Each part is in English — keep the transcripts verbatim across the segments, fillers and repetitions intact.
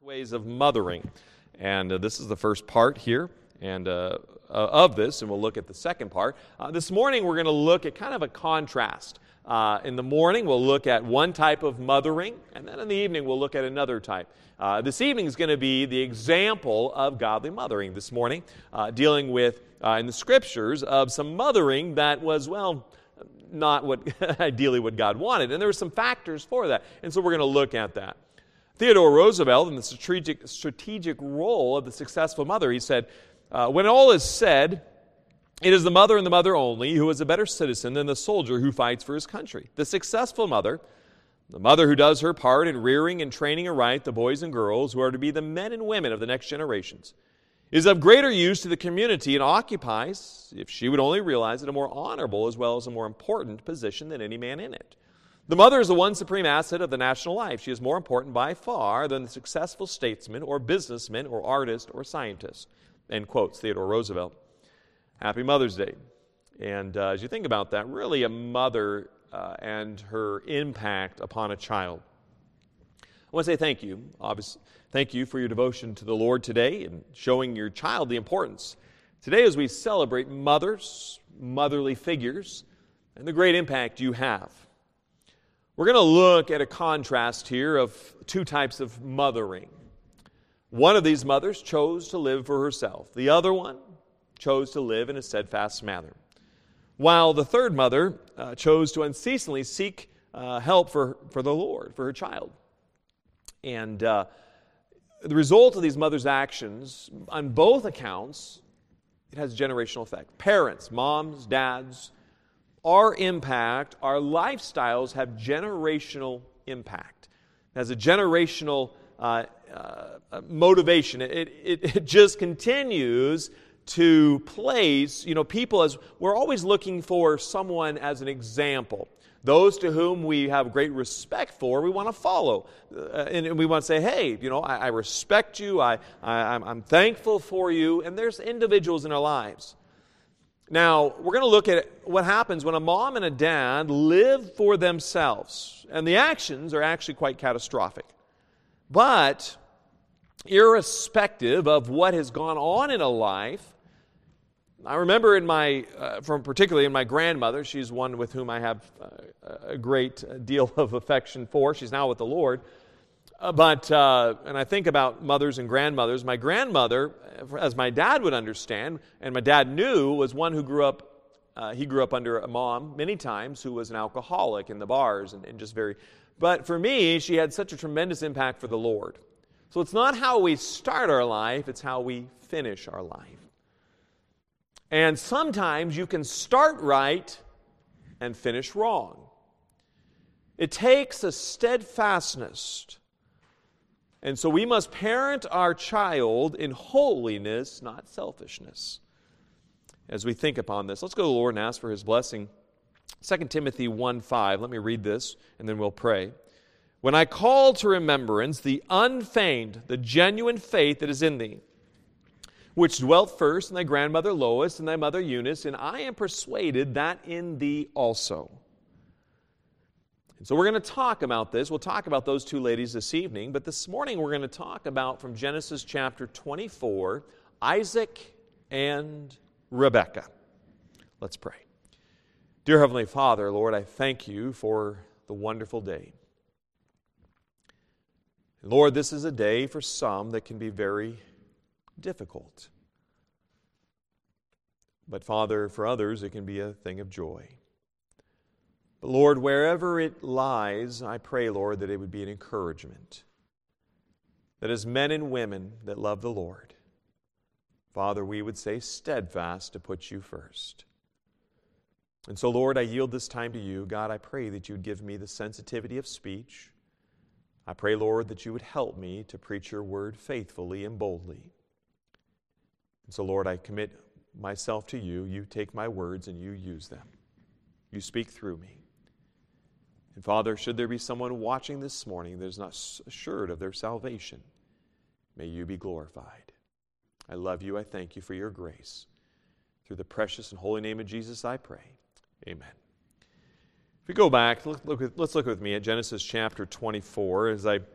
Ways of mothering. And uh, this is the first part here and uh, uh, of this, and we'll look at the second part. Uh, this morning we're going to look at kind of a contrast. Uh, in the morning we'll look at one type of mothering, and then in the evening we'll look at another type. Uh, this evening is going to be the example of godly mothering this morning, uh, dealing with, uh, in the Scriptures, of some mothering that was, well, not what ideally what God wanted. And there were some factors for that, and so we're going to look at that. Theodore Roosevelt, in the strategic, strategic role of the successful mother, he said, uh, when all is said, it is the mother and the mother only who is a better citizen than the soldier who fights for his country. The successful mother, the mother who does her part in rearing and training aright the boys and girls who are to be the men and women of the next generations, is of greater use to the community and occupies, if she would only realize it, a more honorable as well as a more important position than any man in it. The mother is the one supreme asset of the national life. She is more important by far than the successful statesman or businessman or artist or scientist. End quotes, Theodore Roosevelt. Happy Mother's Day. And uh, as you think about that, really a mother uh, and her impact upon a child. I want to say thank you. Obviously, thank you for your devotion to the Lord today and showing your child the importance. Today, as we celebrate mothers, motherly figures, and the great impact you have. We're going to look at a contrast here of two types of mothering. One of these mothers chose to live for herself. The other one chose to live in a steadfast manner. While the third mother uh, chose to unceasingly seek uh, help for, for the Lord, for her child. And uh, the result of these mothers' actions, on both accounts, it has a generational effect. Parents, moms, dads, our impact, our lifestyles have generational impact. It has a generational uh, uh, motivation. It, it, it just continues to place, you know, people as, we're always looking for someone as an example. Those to whom we have great respect for, we want to follow. Uh, and, and we want to say, hey, you know, I, I respect you, I, I, I'm, I'm thankful for you, and there's individuals in our lives. Now, we're going to look at what happens when a mom and a dad live for themselves. And the actions are actually quite catastrophic. But, irrespective of what has gone on in a life, I remember in my, uh, from particularly in my grandmother, she's one with whom I have uh, a great deal of affection for. She's now with the Lord. Uh, but, uh, and I think about mothers and grandmothers. My grandmother, as my dad would understand, and my dad knew, was one who grew up, uh, he grew up under a mom many times who was an alcoholic in the bars and, and just very, but for me, she had such a tremendous impact for the Lord. So it's not how we start our life, it's how we finish our life. And sometimes you can start right and finish wrong. It takes a steadfastness. And so we must parent our child in holiness, not selfishness. As we think upon this, let's go to the Lord and ask for His blessing. Second Timothy one five, let me read this and then we'll pray. When I call to remembrance the unfeigned, the genuine faith that is in thee, which dwelt first in thy grandmother Lois and thy mother Eunice, and I am persuaded that in thee also. And so we're going to talk about this. We'll talk about those two ladies this evening, but this morning we're going to talk about, from Genesis chapter twenty-four, Isaac and Rebekah. Let's pray. Dear Heavenly Father, Lord, I thank you for the wonderful day. Lord, this is a day for some that can be very difficult. But Father, for others it can be a thing of joy. But Lord, wherever it lies, I pray, Lord, that it would be an encouragement. That as men and women that love the Lord, Father, we would say steadfast to put you first. And so, Lord, I yield this time to you. God, I pray that you would give me the sensitivity of speech. I pray, Lord, that you would help me to preach your word faithfully and boldly. And so, Lord, I commit myself to you. You take my words and you use them. You speak through me. And Father, should there be someone watching this morning that is not assured of their salvation, may you be glorified. I love you. I thank you for your grace. Through the precious and holy name of Jesus, I pray. Amen. If we go back, look, look, let's look with me at Genesis chapter twenty-four as I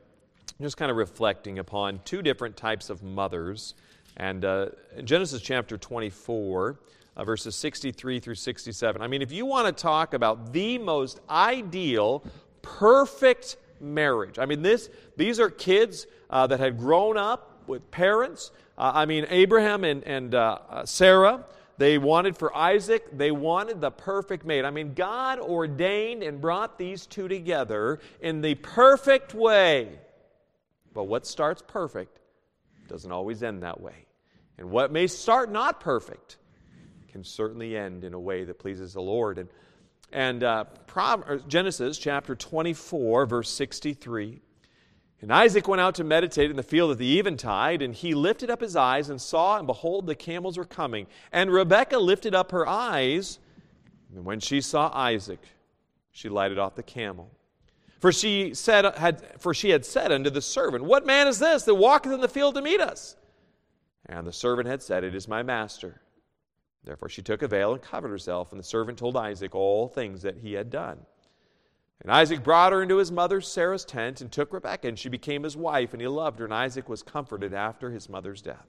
just kind of reflecting upon two different types of mothers. And uh, in Genesis chapter twenty-four, uh, verses sixty-three through sixty-seven, I mean, if you want to talk about the most ideal, perfect marriage, I mean, this these are kids uh, that had grown up with parents. Uh, I mean, Abraham and, and uh, Sarah, they wanted for Isaac, they wanted the perfect mate. I mean, God ordained and brought these two together in the perfect way. But what starts perfect doesn't always end that way. And what may start not perfect can certainly end in a way that pleases the Lord. And, and uh, Genesis chapter twenty-four, verse sixty-three, and Isaac went out to meditate in the field at the eventide, and he lifted up his eyes and saw, and behold, the camels were coming. And Rebekah lifted up her eyes, and when she saw Isaac, she lighted off the camel. For she said, had, for she had said unto the servant, What man is this that walketh in the field to meet us? And the servant had said, It is my master. Therefore she took a veil and covered herself, and the servant told Isaac all things that he had done. And Isaac brought her into his mother Sarah's tent, and took Rebekah, and she became his wife, and he loved her, and Isaac was comforted after his mother's death.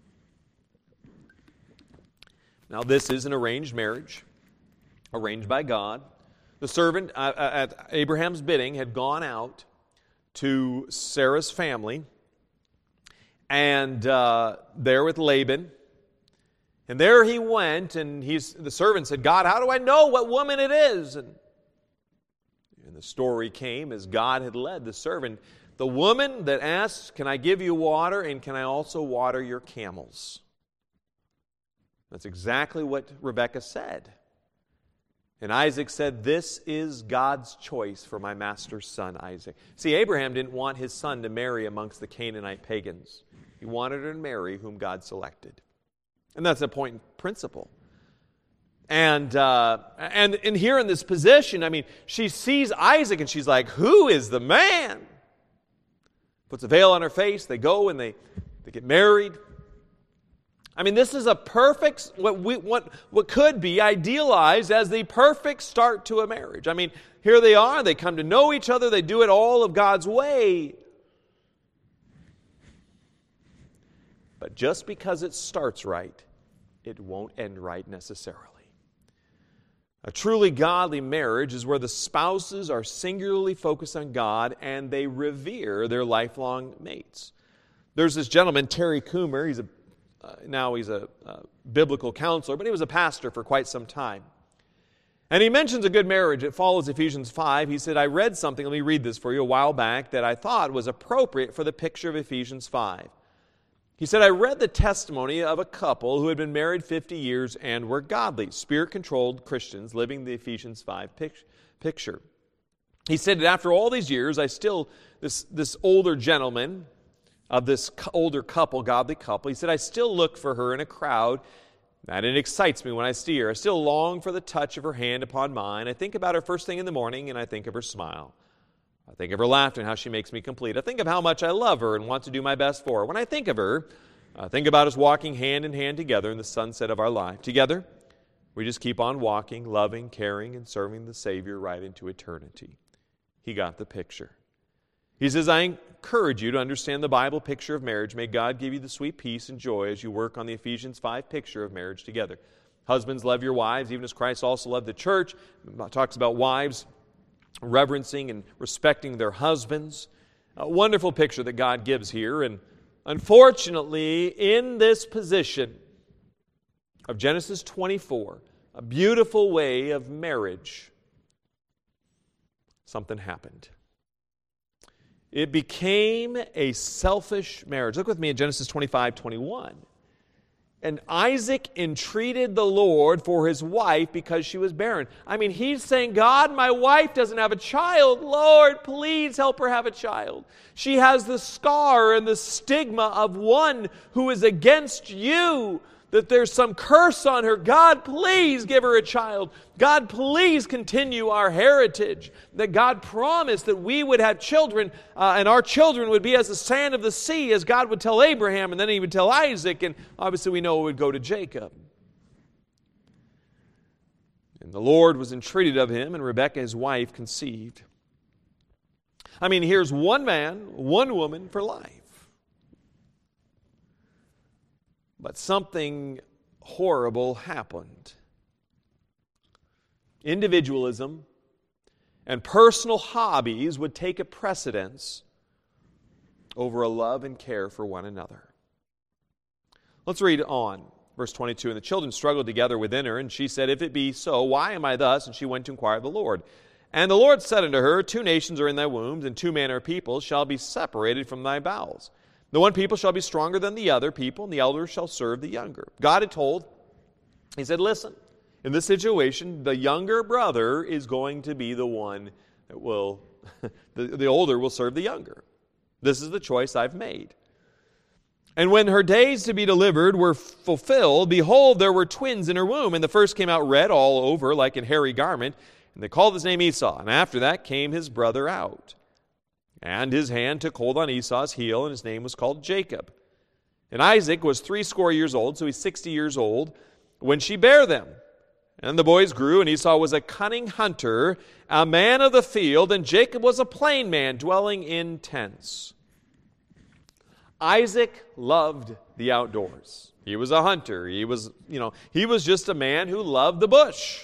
Now this is an arranged marriage, arranged by God. The servant, uh, at Abraham's bidding, had gone out to Sarah's family, and uh, there with Laban. And there he went, and he's, the servant said, God, how do I know what woman it is? And, and the story came as God had led the servant. The woman that asked, Can I give you water, and can I also water your camels? That's exactly what Rebekah said. And Isaac said, This is God's choice for my master's son, Isaac. See, Abraham didn't want his son to marry amongst the Canaanite pagans. He wanted her to marry whom God selected. And that's a point in principle. And, uh, and, and here in this position, I mean, she sees Isaac and she's like, Who is the man? Puts a veil on her face. They go and they, they get married. I mean, this is a perfect, what, we, what, what could be idealized as the perfect start to a marriage. I mean, here they are, they come to know each other, they do it all of God's way. But just because it starts right, it won't end right necessarily. A truly godly marriage is where the spouses are singularly focused on God and they revere their lifelong mates. There's this gentleman, Terry Coomer, he's a Uh, now he's a, a biblical counselor, but he was a pastor for quite some time. And he mentions a good marriage. It follows Ephesians five. He said, I read something, let me read this for you, a while back that I thought was appropriate for the picture of Ephesians five. He said, I read the testimony of a couple who had been married fifty years and were godly, spirit-controlled Christians living the Ephesians five picture. He said that after all these years, I still, this, this older gentleman, of this older couple, godly couple, he said, I still look for her in a crowd, and it excites me when I see her. I still long for the touch of her hand upon mine. I think about her first thing in the morning, and I think of her smile. I think of her laughter and how she makes me complete. I think of how much I love her and want to do my best for her. When I think of her, I think about us walking hand in hand together in the sunset of our life. Together, we just keep on walking, loving, caring, and serving the Savior right into eternity. He got the picture. He says, I encourage you to understand the Bible picture of marriage. May God give you the sweet peace and joy as you work on the Ephesians five picture of marriage together. Husbands, love your wives, even as Christ also loved the church. It talks about wives reverencing and respecting their husbands. A wonderful picture that God gives here. And unfortunately, in this position of Genesis twenty-four, a beautiful way of marriage, something happened. It became a selfish marriage. Look with me at Genesis twenty-five twenty-one. And Isaac entreated the Lord for his wife because she was barren. I mean, he's saying, God, my wife doesn't have a child. Lord, please help her have a child. She has the scar and the stigma of one who is against you, that there's some curse on her. God, please give her a child. God, please continue our heritage. That God promised that we would have children, uh, and our children would be as the sand of the sea, as God would tell Abraham, and then He would tell Isaac, and obviously we know it would go to Jacob. And the Lord was entreated of him, and Rebekah, his wife, conceived. I mean, here's one man, one woman for life. But something horrible happened. Individualism and personal hobbies would take a precedence over a love and care for one another. Let's read on. Verse twenty-two, and the children struggled together within her, and she said, If it be so, why am I thus? And she went to inquire of the Lord. And the Lord said unto her, Two nations are in thy wombs, and two manner of people shall be separated from thy bowels. The one people shall be stronger than the other people, and the elder shall serve the younger. God had told, he said, listen, in this situation, the younger brother is going to be the one that will, the, the older will serve the younger. This is the choice I've made. And when her days to be delivered were fulfilled, behold, there were twins in her womb. And the first came out red all over like an hairy garment. And they called his name Esau. And after that came his brother out. And his hand took hold on Esau's heel, and his name was called Jacob. And Isaac was threescore years old, so he's sixty years old, when she bare them. And the boys grew, and Esau was a cunning hunter, a man of the field, and Jacob was a plain man, dwelling in tents. Isaac loved the outdoors. He was a hunter. He was, you know, he was just a man who loved the bush.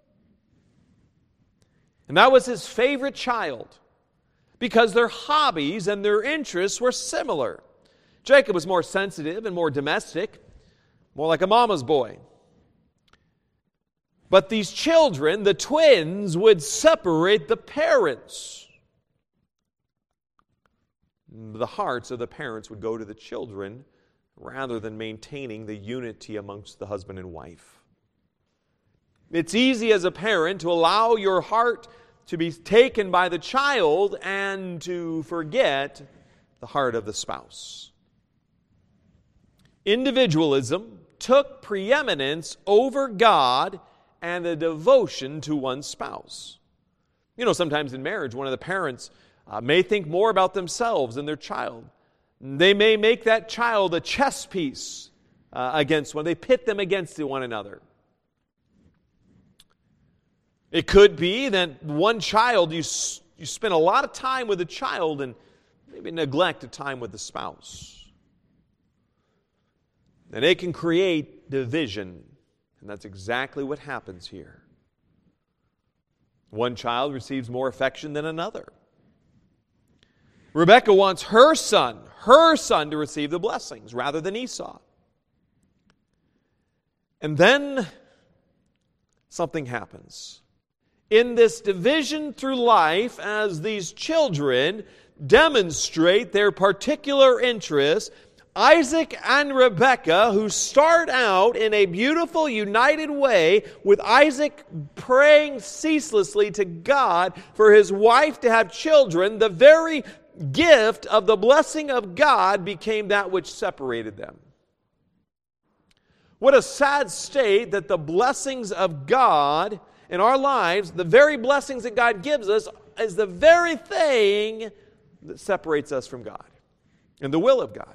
And that was his favorite child because their hobbies and their interests were similar. Jacob was more sensitive and more domestic, more like a mama's boy. But these children, the twins, would separate the parents. The hearts of the parents would go to the children rather than maintaining the unity amongst the husband and wife. It's easy as a parent to allow your heart to be taken by the child and to forget the heart of the spouse. Individualism took preeminence over God and the devotion to one's spouse. You know, sometimes in marriage, one of the parents Uh, may think more about themselves than their child. They may make that child a chess piece uh, against one. They pit them against one another. It could be that one child, you, you spend a lot of time with the child and maybe neglect a time with the spouse. And it can create division. And that's exactly what happens here. One child receives more affection than another. Rebekah wants her son, her son to receive the blessings rather than Esau. And then something happens. In this division through life, as these children demonstrate their particular interests, Isaac and Rebekah, who start out in a beautiful, united way, with Isaac praying ceaselessly to God for his wife to have children, the very gift of the blessing of God became that which separated them. What a sad state that the blessings of God in our lives, the very blessings that God gives us, is the very thing that separates us from God and the will of God.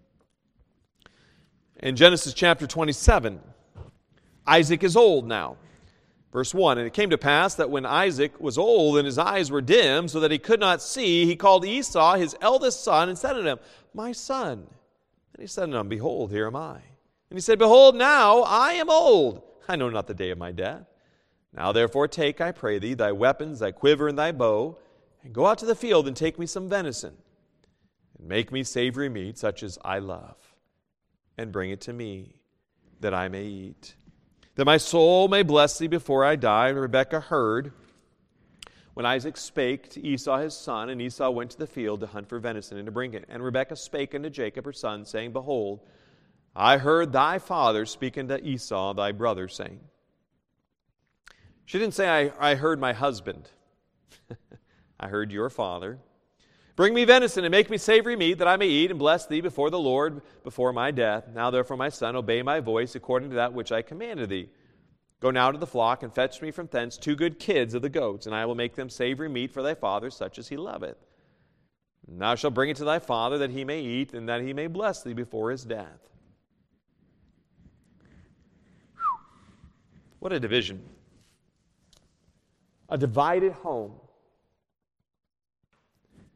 In Genesis chapter twenty-seven, Isaac is old now. Verse one, and it came to pass that when Isaac was old and his eyes were dim so that he could not see, he called Esau, his eldest son, and said unto him, My son. And he said unto him, Behold, here am I. And he said, Behold, now I am old. I know not the day of my death. Now therefore take, I pray thee, thy weapons, thy quiver, and thy bow, and go out to the field and take me some venison, and make me savory meat, such as I love, and bring it to me, that I may eat. That my soul may bless thee before I die. And Rebekah heard when Isaac spake to Esau his son, and Esau went to the field to hunt for venison and to bring it. And Rebekah spake unto Jacob her son, saying, Behold, I heard thy father speak unto Esau thy brother, saying. She didn't say, I, I heard my husband. I heard your father. Bring me venison and make me savory meat, that I may eat and bless thee before the Lord before my death. Now therefore, my son, obey my voice according to that which I commanded thee. Go now to the flock and fetch me from thence two good kids of the goats, and I will make them savory meat for thy father, such as he loveth. And thou shalt bring it to thy father, that he may eat, and that he may bless thee before his death. What a division. A divided home.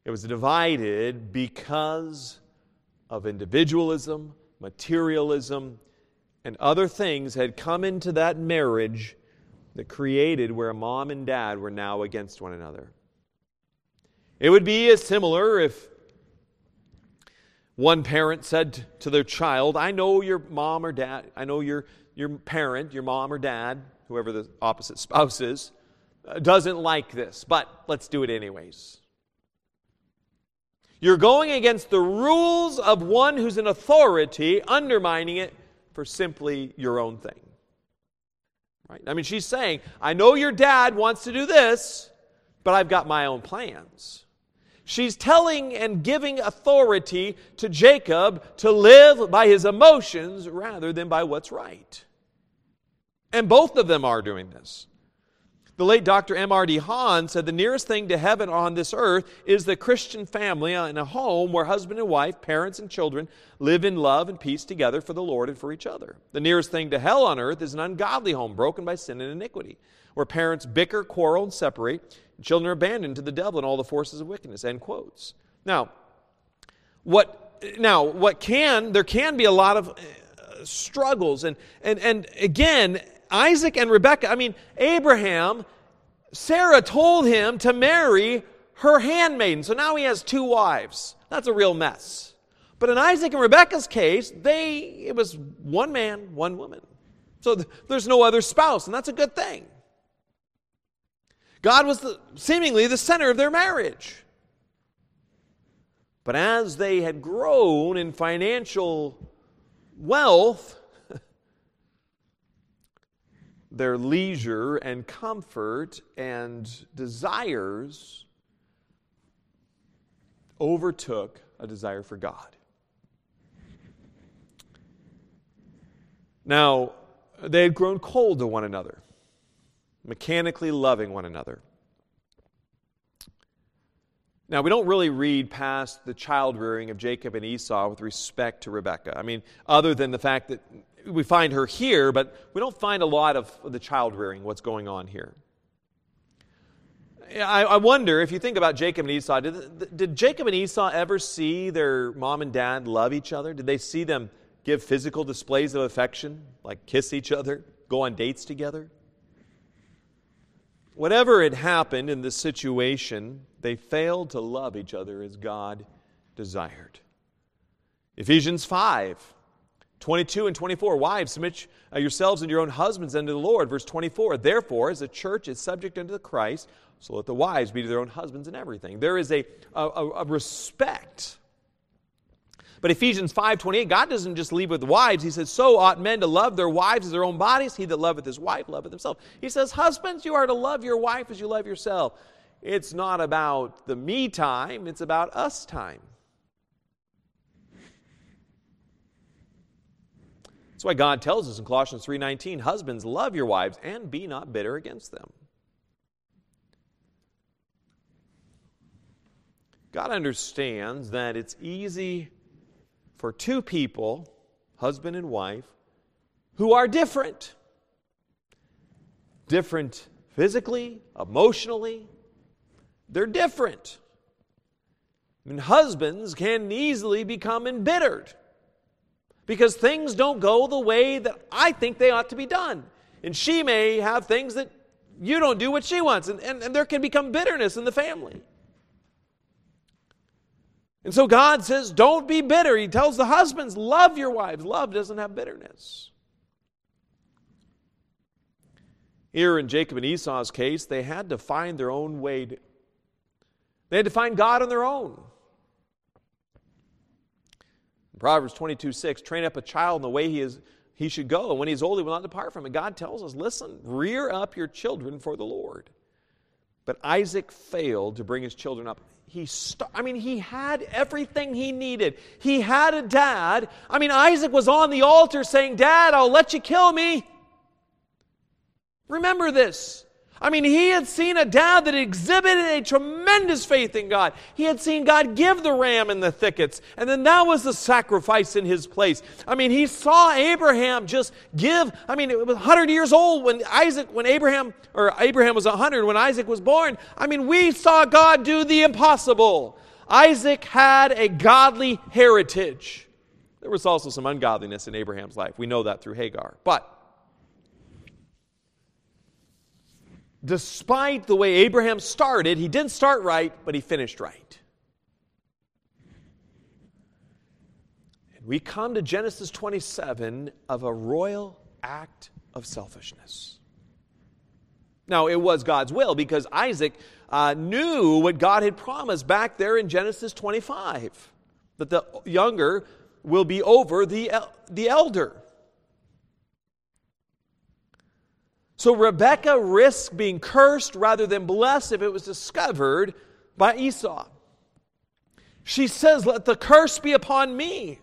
It was divided because of individualism, materialism, and other things had come into that marriage that created where a mom and dad were now against one another. It would be as similar if one parent said to their child, I know your mom or dad, I know your, your parent, your mom or dad, whoever the opposite spouse is, doesn't like this, but let's do it anyways. You're going against the rules of one who's an authority, undermining it for simply your own thing. Right? I mean, she's saying, I know your dad wants to do this, but I've got my own plans. She's telling and giving authority to Jacob to live by his emotions rather than by what's right. And both of them are doing this. The late Doctor M R D Hahn said the nearest thing to heaven on this earth is the Christian family in a home where husband and wife, parents and children live in love and peace together for the Lord and for each other. The nearest thing to hell on earth is an ungodly home broken by sin and iniquity, where parents bicker, quarrel, and separate, and children are abandoned to the devil and all the forces of wickedness. End quotes. Now, what now what can there can be a lot of uh, struggles and and and again. Isaac and Rebekah, I mean, Abraham, Sarah told him to marry her handmaiden. So now he has two wives. That's a real mess. But in Isaac and Rebekah's case, they it was one man, one woman. So th- there's no other spouse, and that's a good thing. God was the, seemingly the center of their marriage. But as they had grown in financial wealth, their leisure and comfort and desires overtook a desire for God. Now, they had grown cold to one another, mechanically loving one another. Now, we don't really read past the child rearing of Jacob and Esau with respect to Rebekah. I mean, other than the fact that we find her here, but we don't find a lot of the child rearing, what's going on here. I, I wonder, if you think about Jacob and Esau, did, did Jacob and Esau ever see their mom and dad love each other? Did they see them give physical displays of affection, like kiss each other, go on dates together? Whatever had happened in this situation, they failed to love each other as God desired. Ephesians five, twenty-two and twenty-four, wives, submit yourselves and your own husbands unto the Lord. Verse twenty-four, therefore, as the church is subject unto the Christ, so let the wives be to their own husbands in everything. There is a, a, a respect. But Ephesians five twenty-eight, God doesn't just leave with the wives. He says, so ought men to love their wives as their own bodies. He that loveth his wife loveth himself. He says, husbands, you are to love your wife as you love yourself. It's not about the me time, it's about us time. That's why God tells us in Colossians three nineteen, husbands, love your wives and be not bitter against them. God understands that it's easy for two people, husband and wife, who are different. Different physically, emotionally. They're different. I mean, husbands can easily become embittered because things don't go the way that I think they ought to be done. And she may have things that you don't do what she wants. And, and, and there can become bitterness in the family. And so God says, don't be bitter. He tells the husbands, love your wives. Love doesn't have bitterness. Here in Jacob and Esau's case, they had to find their own way. To, they had to find God on their own. In Proverbs twenty-two six, train up a child in the way he is he should go, and when he is old, he will not depart from it. God tells us, listen, rear up your children for the Lord. But Isaac failed to bring his children up. He st- I mean, he had everything he needed. He had a dad. I mean, Isaac was on the altar saying, Dad, I'll let you kill me. Remember this. I mean, he had seen a dad that exhibited a tremendous faith in God. He had seen God give the ram in the thickets, and then that was the sacrifice in his place. I mean, he saw Abraham just give. I mean, it was one hundred years old when Isaac, when Abraham, or Abraham was one hundred when Isaac was born. I mean, we saw God do the impossible. Isaac had a godly heritage. There was also some ungodliness in Abraham's life. We know that through Hagar. But despite the way Abraham started, he didn't start right, but he finished right. And we come to Genesis twenty-seven of a royal act of selfishness. Now, it was God's will because Isaac uh, knew what God had promised back there in Genesis twenty-five, that the younger will be over the, el- the elder. So Rebekah risked being cursed rather than blessed if it was discovered by Esau. She says, "Let the curse be upon me."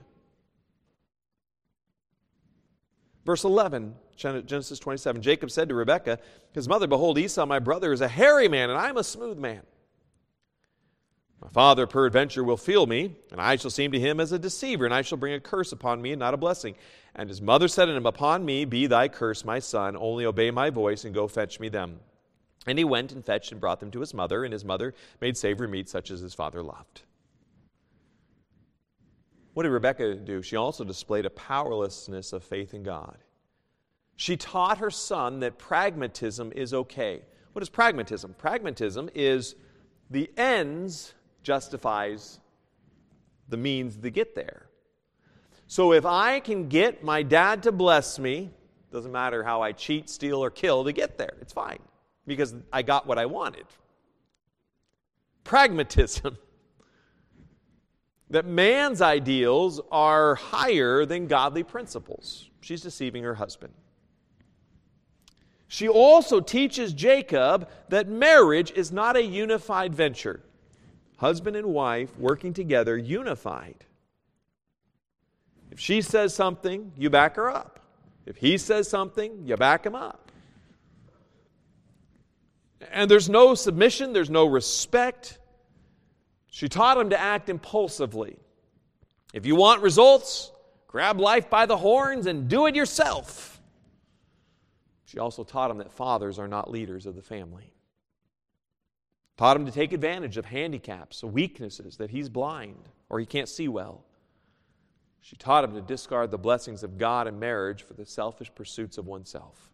Verse eleven, Genesis twenty-seven, Jacob said to Rebekah, his mother, "Behold, Esau, my brother, is a hairy man, and I am a smooth man. My father peradventure will feel me, and I shall seem to him as a deceiver, and I shall bring a curse upon me and not a blessing. And his mother said to him, Upon me be thy curse, my son, only obey my voice and go fetch me them. And he went and fetched and brought them to his mother, and his mother made savory meat such as his father loved. What did Rebekah do? She also displayed a powerlessness of faith in God. She taught her son that pragmatism is okay. What is pragmatism? Pragmatism is the ends justifies the means to get there. So if I can get my dad to bless me, doesn't matter how I cheat, steal, or kill to get there, it's fine, because I got what I wanted. Pragmatism. That man's ideals are higher than godly principles. She's deceiving her husband. She also teaches Jacob that marriage is not a unified venture. Husband and wife working together, unified. If she says something, you back her up. If he says something, you back him up. And there's no submission, there's no respect. She taught him to act impulsively. If you want results, grab life by the horns and do it yourself. She also taught him that fathers are not leaders of the family. Taught him to take advantage of handicaps, of weaknesses, that he's blind or he can't see well. She taught him to discard the blessings of God in marriage for the selfish pursuits of oneself.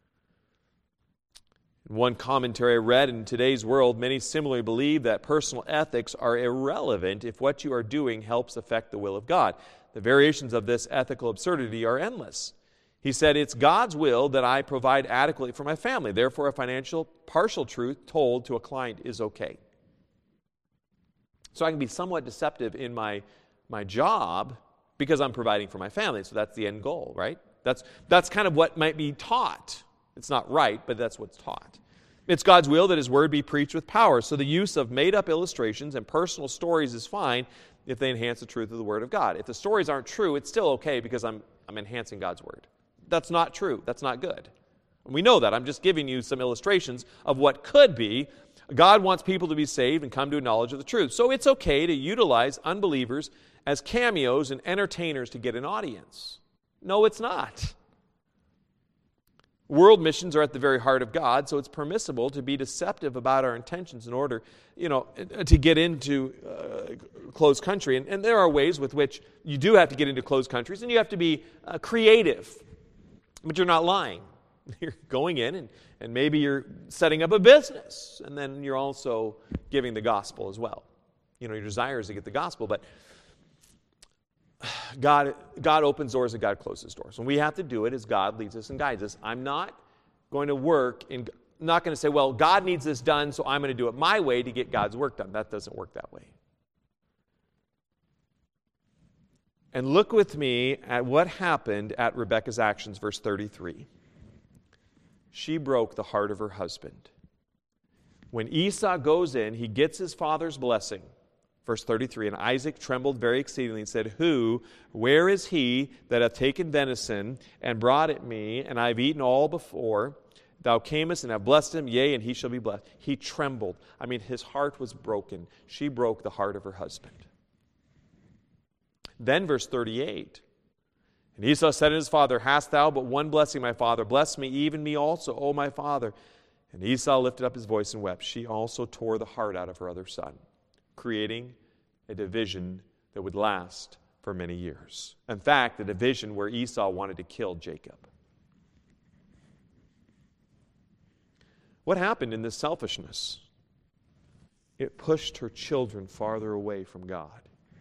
In one commentary I read, in today's world, many similarly believe that personal ethics are irrelevant if what you are doing helps affect the will of God. The variations of this ethical absurdity are endless. He said, it's God's will that I provide adequately for my family. Therefore, a financial partial truth told to a client is okay. So I can be somewhat deceptive in my, my job because I'm providing for my family. So that's the end goal, right? That's, that's kind of what might be taught. It's not right, but that's what's taught. It's God's will that His Word be preached with power. So the use of made-up illustrations and personal stories is fine if they enhance the truth of the Word of God. If the stories aren't true, it's still okay because I'm, I'm enhancing God's Word. That's not true. That's not good. And we know that. I'm just giving you some illustrations of what could be. God wants people to be saved and come to a knowledge of the truth. So it's okay to utilize unbelievers as cameos and entertainers to get an audience. No, it's not. World missions are at the very heart of God, so it's permissible to be deceptive about our intentions in order, you know, to get into uh, closed country. And, and there are ways with which you do have to get into closed countries, and you have to be uh, creative. But you're not lying. You're going in, and, and maybe you're setting up a business, and then you're also giving the gospel as well. You know, your desire is to get the gospel, but God, God opens doors and God closes doors. And we have to do it as God leads us and guides us. I'm not going to work in, I'm not going to say, well, God needs this done, so I'm going to do it my way to get God's work done. That doesn't work that way. And look with me at what happened at Rebekah's actions, verse thirty-three. She broke the heart of her husband. When Esau goes in, he gets his father's blessing. Verse thirty-three, and Isaac trembled very exceedingly and said, Who, where is he that hath taken venison and brought it me, and I have eaten all before? Thou camest and have blessed him, yea, and he shall be blessed. He trembled. I mean, his heart was broken. She broke the heart of her husband. Then verse thirty-eight, and Esau said to his father, Hast thou but one blessing, my father? Bless me, even me also, O my father. And Esau lifted up his voice and wept. She also tore the heart out of her other son, creating a division that would last for many years. In fact, a division where Esau wanted to kill Jacob. What happened in this selfishness? It pushed her children farther away from God.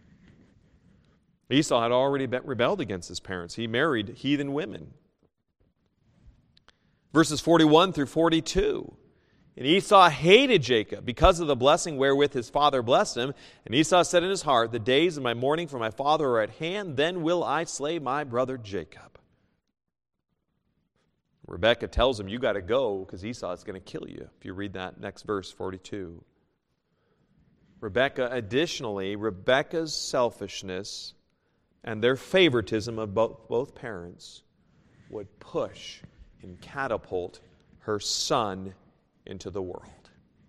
Esau had already rebelled against his parents. He married heathen women. Verses forty-one through forty-two. And Esau hated Jacob because of the blessing wherewith his father blessed him. And Esau said in his heart, the days of my mourning for my father are at hand, then will I slay my brother Jacob. Rebekah tells him, you got to go because Esau is going to kill you. If you read that next verse, forty-two. Rebekah, additionally, Rebekah's selfishness and their favoritism of both, both parents would push and catapult her son into the world.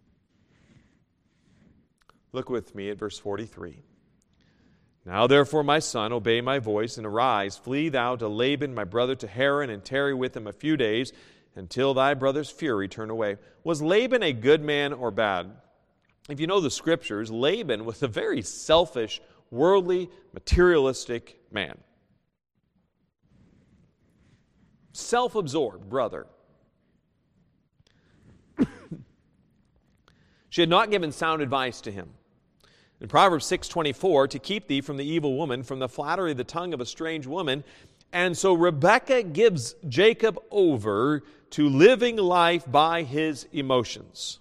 Look with me at verse forty-three. Now therefore, my son, obey my voice, and arise, flee thou to Laban my brother to Haran, and tarry with him a few days, until thy brother's fury turn away. Was Laban a good man or bad? If you know the Scriptures, Laban was a very selfish, worldly, materialistic man. Self-absorbed brother. She had not given sound advice to him. In Proverbs six twenty-four, to keep thee from the evil woman, from the flattery of the tongue of a strange woman. And so Rebekah gives Jacob over to living life by his emotions.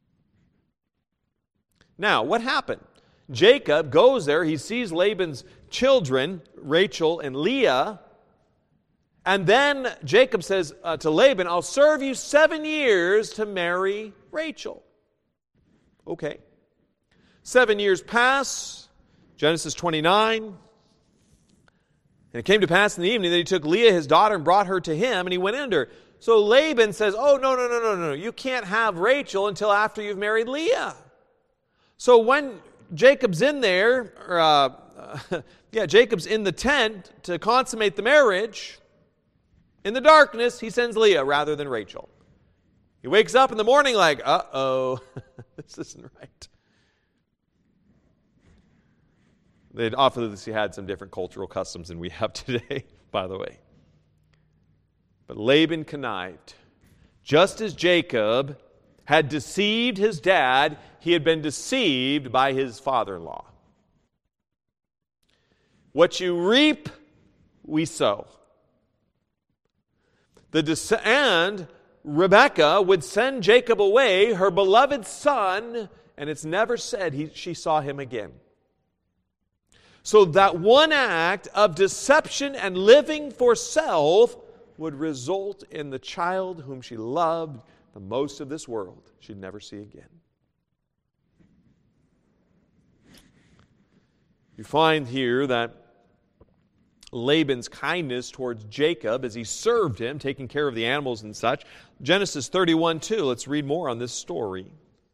Now, what happened? Jacob goes there, he sees Laban's children, Rachel and Leah, and then Jacob says uh, to Laban, I'll serve you seven years to marry Rachel. Okay. Seven years pass, Genesis twenty-nine. And it came to pass in the evening that he took Leah, his daughter, and brought her to him, and he went in her. So Laban says, oh, no, no, no, no, no, you can't have Rachel until after you've married Leah. So when Jacob's in there, or, uh, uh, yeah, Jacob's in the tent to consummate the marriage, in the darkness, he sends Leah rather than Rachel. He wakes up in the morning like, uh-oh, this isn't right. They'd obviously had some different cultural customs than we have today, by the way. But Laban connived. Just as Jacob had deceived his dad, he had been deceived by his father-in-law. What you reap, we sow. The dece- and Rebekah would send Jacob away, her beloved son, and it's never said he, she saw him again. So that one act of deception and living for self would result in the child whom she loved the most of this world she'd never see again. You find here that Laban's kindness towards Jacob as he served him, taking care of the animals and such. Genesis thirty-one two, let's read more on this story.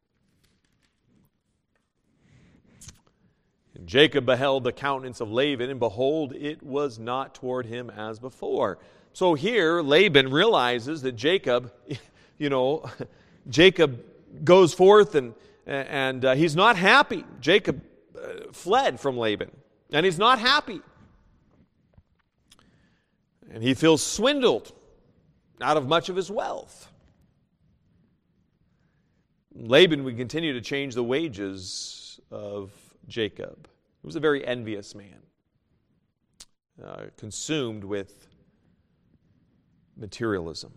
And Jacob beheld the countenance of Laban, and behold, it was not toward him as before. So here, Laban realizes that Jacob, you know, Jacob goes forth and, and uh, he's not happy. Jacob uh, fled from Laban, and he's not happy. And he feels swindled out of much of his wealth. Laban would continue to change the wages of Jacob. He was a very envious man, uh, consumed with materialism.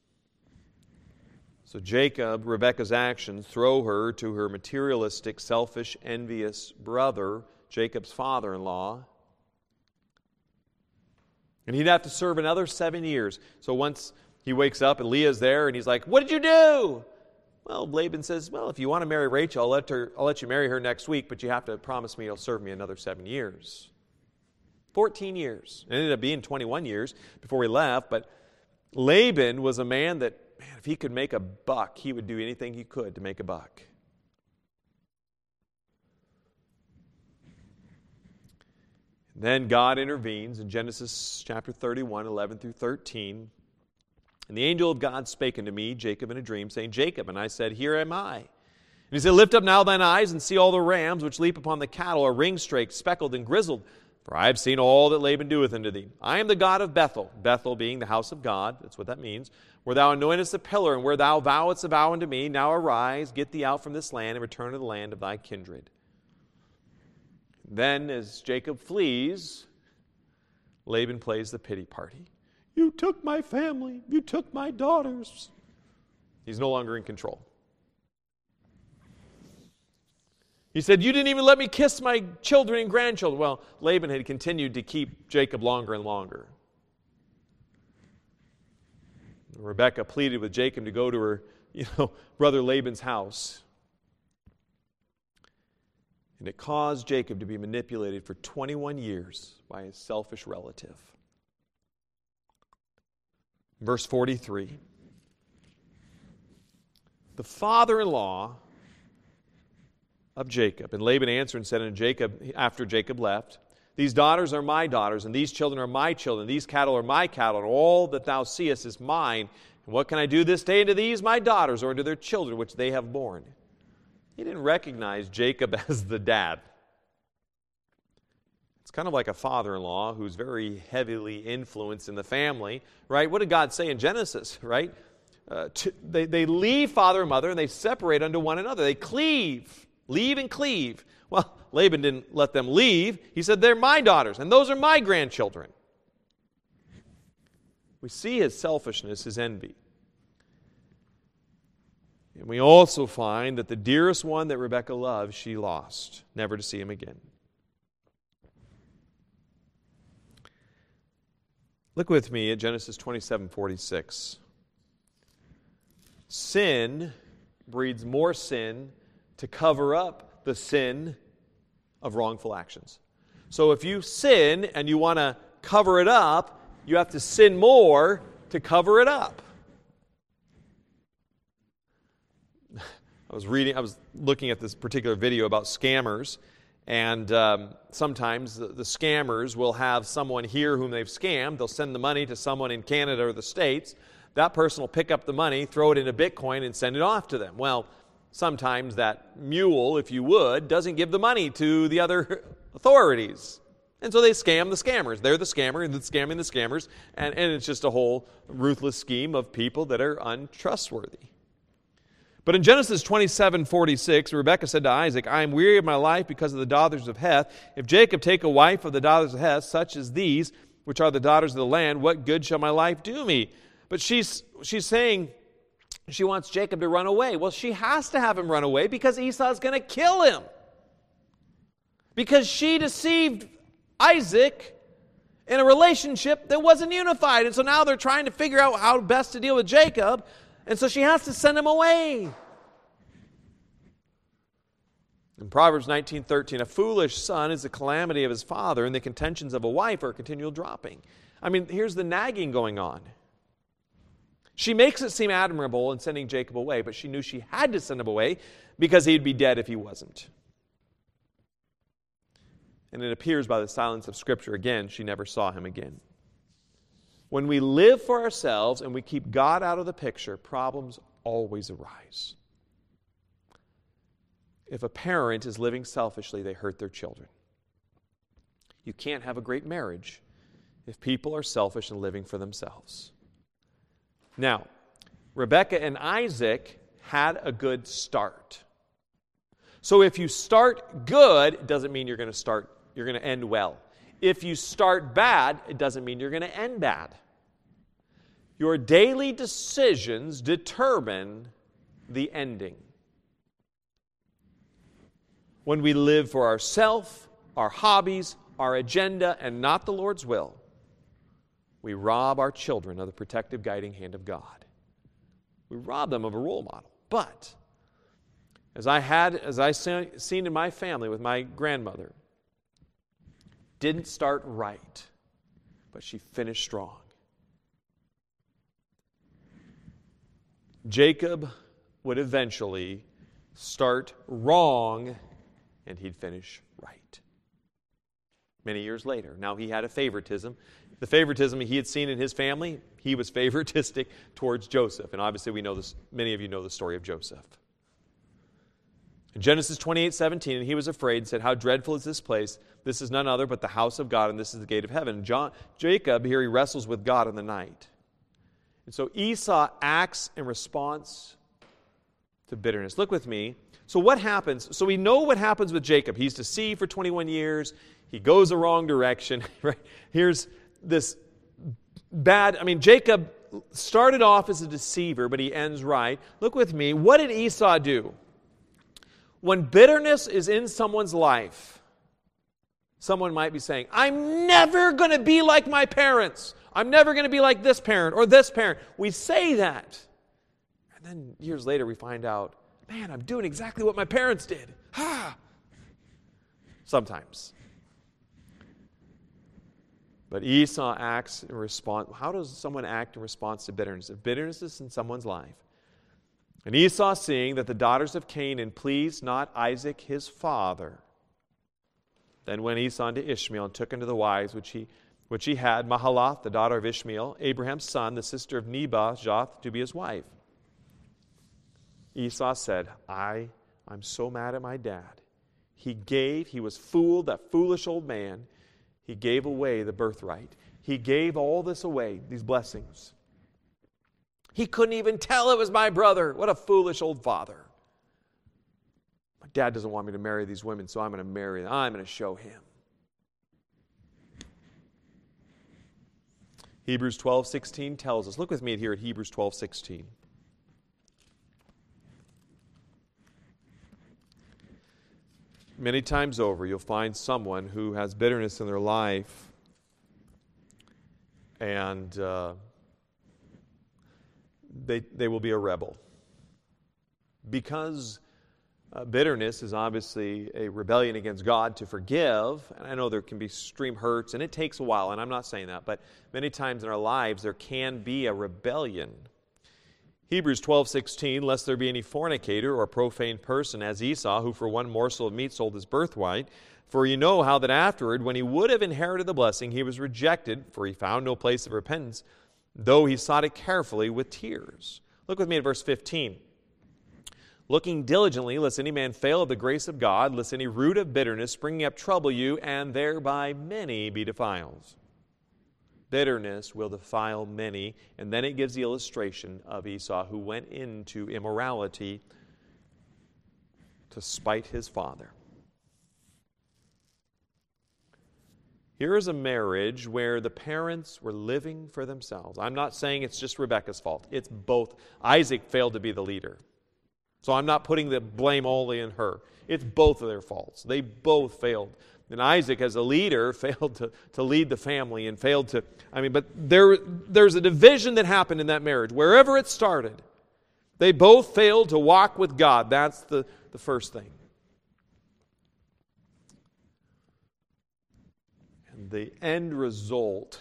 So Jacob, Rebekah's actions throw her to her materialistic, selfish, envious brother, Jacob's father-in-law. And he'd have to serve another seven years. So once he wakes up and Leah's there and he's like, what did you do? Well, Laban says, well, if you want to marry Rachel, I'll let, her, I'll let you marry her next week, but you have to promise me you'll serve me another seven years. fourteen years. It ended up being twenty-one years before he left, but Laban was a man that, man, if he could make a buck, he would do anything he could to make a buck. Then God intervenes in Genesis chapter thirty-one, eleven through thirteen. And the angel of God spake unto me, Jacob, in a dream, saying, Jacob. And I said, Here am I. he said, lift up now thine eyes and see all the rams which leap upon the cattle are ring-straked, speckled, and grizzled. For I have seen all that Laban doeth unto thee. I am the God of Bethel, Bethel being the house of God, that's what that means, where thou anointest a pillar, and where thou vowest a vow unto me. Now arise, get thee out from this land, and return to the land of thy kindred. Then, as Jacob flees, Laban plays the pity party. You took my family, you took my daughters. He's no longer in control. He said, you didn't even let me kiss my children and grandchildren. Well, Laban had continued to keep Jacob longer and longer. Rebekah pleaded with Jacob to go to her, you know, brother Laban's house. And it caused Jacob to be manipulated for twenty-one years by his selfish relative. Verse forty-three. The father-in-law of Jacob. And Laban answered and said unto Jacob, after Jacob left, these daughters are my daughters, and these children are my children, these cattle are my cattle, and all that thou seest is mine. And what can I do this day unto these my daughters, or unto their children which they have borne? He didn't recognize Jacob as the dad. It's kind of like a father-in-law who's very heavily influenced in the family, right? What did God say in Genesis, right? Uh, to, they, they leave father and mother, and they separate unto one another. They cleave. Leave and cleave. Well, Laban didn't let them leave. He said, they're my daughters, and those are my grandchildren. We see his selfishness, his envy. And we also find that the dearest one that Rebekah loved, she lost, never to see him again. Look with me at Genesis twenty-seven forty-six. Sin breeds more sin to cover up the sin of wrongful actions. So if you sin and you want to cover it up, you have to sin more to cover it up. I was reading, I was looking at this particular video about scammers, and um, sometimes the, the scammers will have someone here whom they've scammed. They'll send the money to someone in Canada or the States. That person will pick up the money, throw it into Bitcoin, and send it off to them. Well, sometimes that mule, if you would, doesn't give the money to the other authorities. And so they scam the scammers. They're the scammer, and they're scamming the scammers, and, and it's just a whole ruthless scheme of people that are untrustworthy. But in Genesis twenty-seven forty-six, Rebekah said to Isaac, I am weary of my life because of the daughters of Heth. If Jacob take a wife of the daughters of Heth, such as these, which are the daughters of the land, what good shall my life do me? But she's she's saying she wants Jacob to run away. Well, she has to have him run away because Esau's going to kill him. Because she deceived Isaac in a relationship that wasn't unified. And so now they're trying to figure out how best to deal with Jacob. And so she has to send him away. In Proverbs nineteen thirteen, a foolish son is the calamity of his father, and the contentions of a wife are a continual dropping. I mean, here's the nagging going on. She makes it seem admirable in sending Jacob away, but she knew she had to send him away because he'd be dead if he wasn't. And it appears by the silence of Scripture, again, she never saw him again. When we live for ourselves and we keep God out of the picture, problems always arise. If a parent is living selfishly, they hurt their children. You can't have a great marriage if people are selfish and living for themselves. Now, Rebekah and Isaac had a good start. So if you start good, it doesn't mean you're going to start, you're going to end well. If you start bad, it doesn't mean you're going to end bad. Your daily decisions determine the ending. When we live for ourselves, our hobbies, our agenda, and not the Lord's will, we rob our children of the protective guiding hand of God. We rob them of a role model. But as I had, as I seen in my family with my grandmother, didn't start right, but she finished strong. Jacob would eventually start wrong, and he'd finish right. Many years later. Now, he had a favoritism. The favoritism he had seen in his family, he was favoritistic towards Joseph. And obviously, we know this, many of you know the story of Joseph. In Genesis twenty-eight seventeen, and he was afraid and said, how dreadful is this place? This is none other but the house of God, and this is the gate of heaven. John, Jacob, here he wrestles with God in the night. And so Esau acts in response to bitterness. Look with me. So what happens? So we know what happens with Jacob. He's deceived for twenty-one years. He goes the wrong direction. Right? Here's this bad, I mean, Jacob started off as a deceiver, but he ends right. Look with me. What did Esau do? When bitterness is in someone's life, someone might be saying, I'm never going to be like my parents. I'm never going to be like this parent or this parent. We say that. And then years later we find out, man, I'm doing exactly what my parents did. Ah. Sometimes. But Esau acts in response. How does someone act in response to bitterness? If bitterness is in someone's life, and Esau, seeing that the daughters of Canaan pleased not Isaac his father, then went Esau unto Ishmael and took unto the wives which he which he had, Mahalath, the daughter of Ishmael, Abraham's son, the sister of Nebajoth, to be his wife. Esau said, I, I'm so mad at my dad. He gave, he was fooled, that foolish old man. He gave away the birthright. He gave all this away, these blessings. He couldn't even tell it was my brother. What a foolish old father. My dad doesn't want me to marry these women, so I'm going to marry them. I'm going to show him. Hebrews twelve sixteen tells us, look with me here at Hebrews twelve sixteen. Many times over, you'll find someone who has bitterness in their life, and uh, they, they will be a rebel. Because uh, bitterness is obviously a rebellion against God to forgive, and I know there can be extreme hurts, and it takes a while, and I'm not saying that, but many times in our lives there can be a rebellion. Hebrews twelve sixteen, lest there be any fornicator or profane person as Esau, who for one morsel of meat sold his birthright. For you know how that afterward, when he would have inherited the blessing, he was rejected, for he found no place of repentance, though he sought it carefully with tears. Look with me at verse fifteen. Looking diligently, lest any man fail of the grace of God, lest any root of bitterness springing up trouble you, and thereby many be defiled. Bitterness will defile many. And then it gives the illustration of Esau, who went into immorality to spite his father. Here is a marriage where the parents were living for themselves. I'm not saying it's just Rebekah's fault. It's both. Isaac failed to be the leader. So I'm not putting the blame only in her. It's both of their faults. They both failed. And Isaac, as a leader, failed to, to lead the family and failed to, I mean, but there, there's a division that happened in that marriage. Wherever it started, they both failed to walk with God. That's the, the first thing. And the end result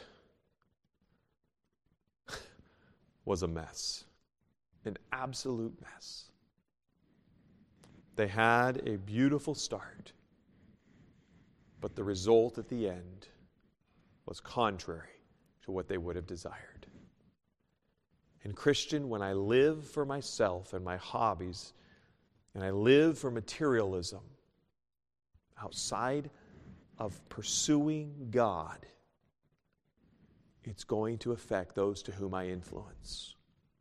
was a mess. An absolute mess. They had a beautiful start, but the result at the end was contrary to what they would have desired. And Christian, when I live for myself and my hobbies, and I live for materialism outside of pursuing God, it's going to affect those to whom I influence.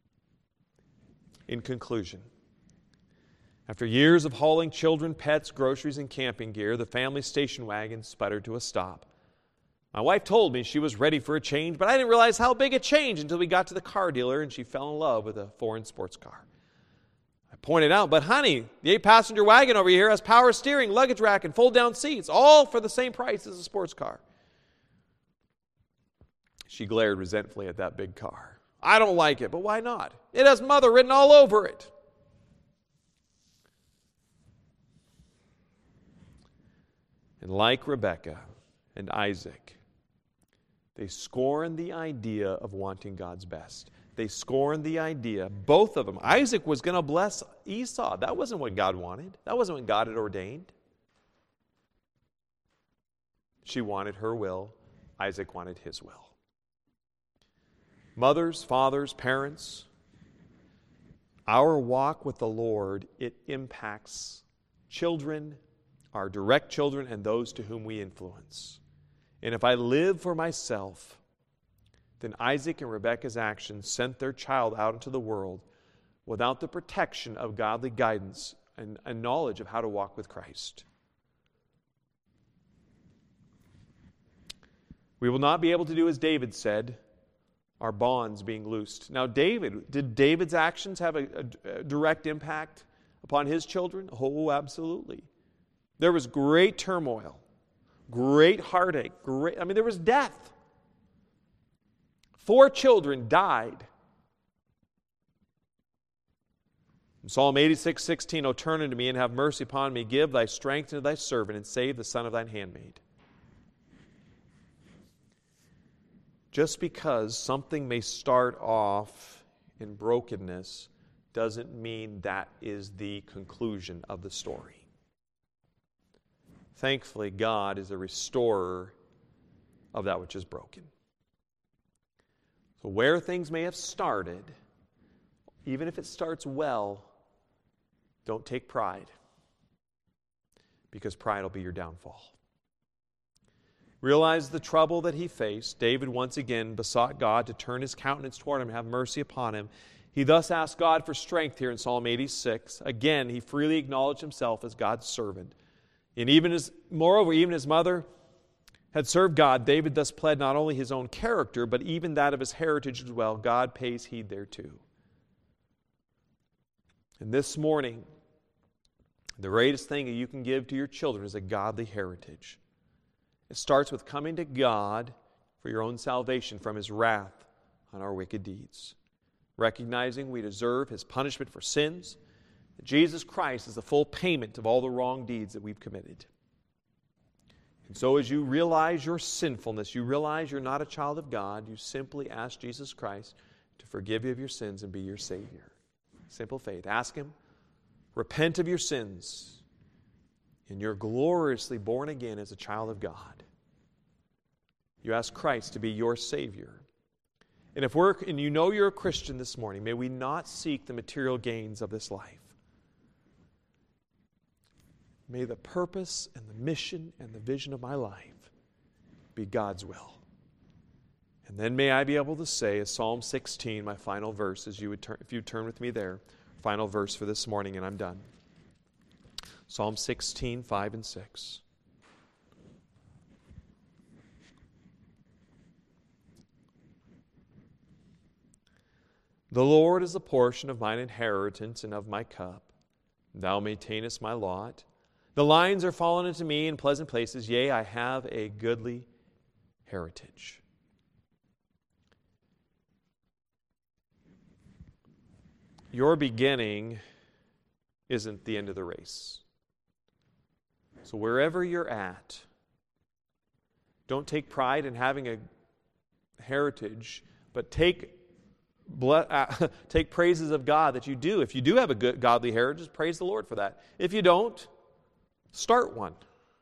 In conclusion, after years of hauling children, pets, groceries, and camping gear, the family station wagon sputtered to a stop. My wife told me she was ready for a change, but I didn't realize how big a change until we got to the car dealer and she fell in love with a foreign sports car. I pointed out, but honey, the eight-passenger wagon over here has power steering, luggage rack, and fold-down seats, all for the same price as a sports car. She glared resentfully at that big car. I don't like it, but why not? It has mother written all over it. And like Rebekah and Isaac, they scorned the idea of wanting God's best. They scorned the idea, both of them. Isaac was going to bless Esau. That wasn't what God wanted. That wasn't what God had ordained. She wanted her will. Isaac wanted his will. Mothers, fathers, parents, our walk with the Lord, it impacts children, our direct children, and those to whom we influence. And if I live for myself, then Isaac and Rebekah's actions sent their child out into the world without the protection of godly guidance and, and knowledge of how to walk with Christ. We will not be able to do as David said, our bonds being loosed. Now, David, did David's actions have a, a, a direct impact upon his children? Oh, absolutely. There was great turmoil, great heartache, great, I mean, there was death. Four children died. In Psalm eighty-six, sixteen, O turn unto me and have mercy upon me. Give thy strength to thy servant and save the son of thine handmaid. Just because something may start off in brokenness doesn't mean that is the conclusion of the story. Thankfully, God is a restorer of that which is broken. So where things may have started, even if it starts well, don't take pride, because pride will be your downfall. Realize the trouble that he faced. David once again besought God to turn his countenance toward him and have mercy upon him. He thus asked God for strength here in Psalm eighty-six. Again, he freely acknowledged himself as God's servant. And even as, moreover, even his mother had served God, David thus pled not only his own character, but even that of his heritage as well. God pays heed thereto. And this morning, the greatest thing that you can give to your children is a godly heritage. It starts with coming to God for your own salvation from His wrath on our wicked deeds. Recognizing we deserve His punishment for sins, that Jesus Christ is the full payment of all the wrong deeds that we've committed. And so as you realize your sinfulness, you realize you're not a child of God, you simply ask Jesus Christ to forgive you of your sins and be your Savior. Simple faith. Ask Him, repent of your sins, and you're gloriously born again as a child of God. You ask Christ to be your Savior. And if we're and you know you're a Christian this morning, may we not seek the material gains of this life. May the purpose and the mission and the vision of my life be God's will. And then may I be able to say, as Psalm sixteen, my final verse, as you would turn, if you turn with me there, final verse for this morning, and I'm done. Psalm sixteen, five and six. The Lord is the portion of mine inheritance and of my cup. Thou maintainest my lot. The lines are fallen unto me in pleasant places. Yea, I have a goodly heritage. Your beginning isn't the end of the race. So wherever you're at, don't take pride in having a heritage, but take take praises of God that you do. If you do have a good godly heritage, praise the Lord for that. If you don't, start one.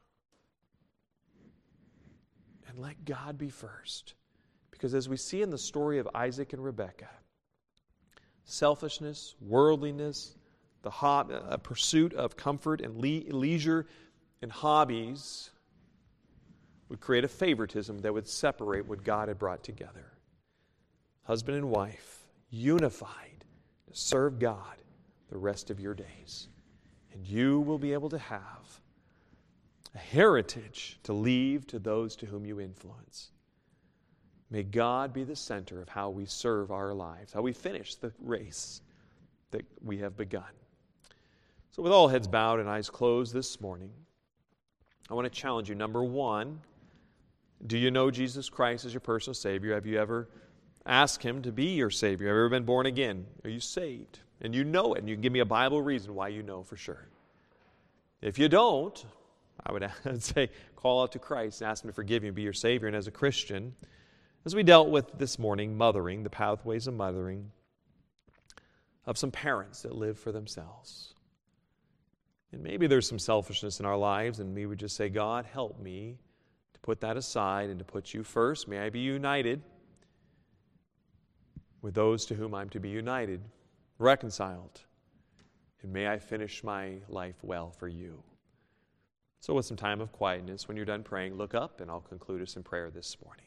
And let God be first. Because as we see in the story of Isaac and Rebekah, selfishness, worldliness, the hob- a pursuit of comfort and le- leisure and hobbies would create a favoritism that would separate what God had brought together. Husband and wife, unified to serve God the rest of your days. And you will be able to have a heritage to leave to those to whom you influence. May God be the center of how we serve our lives, how we finish the race that we have begun. So with all heads bowed and eyes closed this morning, I want to challenge you. Number one, do you know Jesus Christ as your personal Savior? Have you ever asked Him to be your Savior? Have you ever been born again? Are you saved? And you know it, and you can give me a Bible reason why you know for sure. If you don't, I would say call out to Christ and ask Him to forgive you and be your Savior. And as a Christian, as we dealt with this morning, mothering, the pathways of mothering, of some parents that live for themselves. And maybe there's some selfishness in our lives, and we would just say, God, help me to put that aside and to put you first. May I be united with those to whom I'm to be united, reconciled. and may I finish my life well for you. So with some time of quietness, when you're done praying, look up, and I'll conclude us in prayer this morning.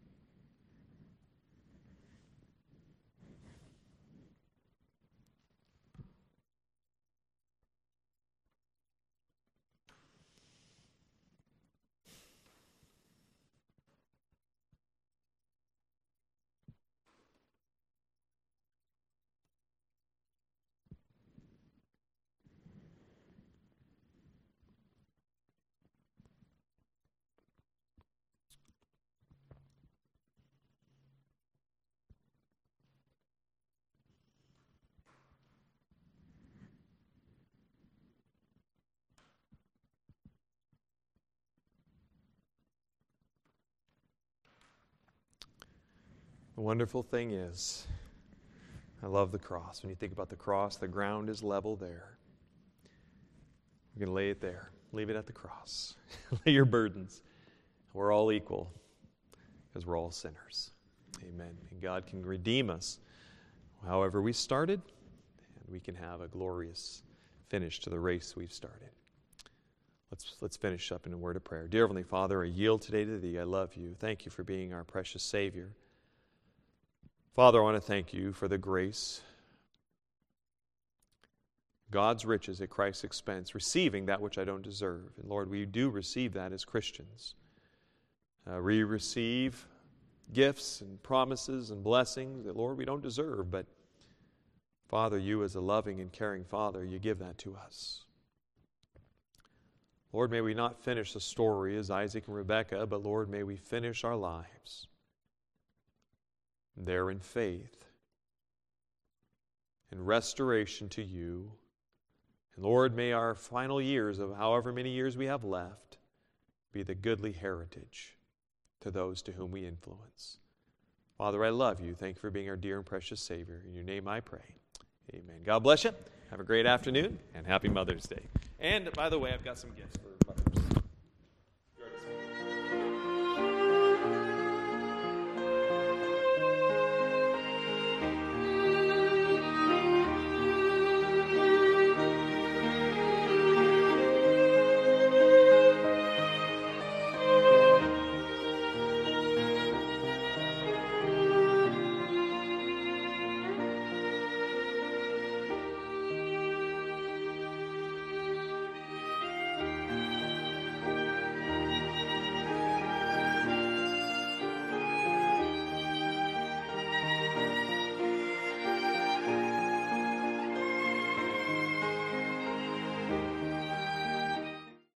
The wonderful thing is, I love the cross. When you think about the cross, the ground is level there. We're going to lay it there. Leave it at the cross. Lay your burdens. We're all equal because we're all sinners. Amen. And God can redeem us however we started, and we can have a glorious finish to the race we've started. Let's, let's finish up in a word of prayer. Dear Heavenly Father, I yield today to Thee. I love You. Thank You for being our precious Savior. Father, I want to thank You for the grace, God's riches at Christ's expense, receiving that which I don't deserve. And Lord, we do receive that as Christians. Uh, we receive gifts and promises and blessings that, Lord, we don't deserve. But, Father, You as a loving and caring Father, You give that to us. Lord, may we not finish the story as Isaac and Rebekah, but, Lord, may we finish our lives there in faith and restoration to You. And Lord, may our final years of however many years we have left be the goodly heritage to those to whom we influence. Father, I love You. Thank You for being our dear and precious Savior. In Your name I pray. Amen. God bless you. Have a great afternoon and happy Mother's Day. And by the way, I've got some gifts for mothers.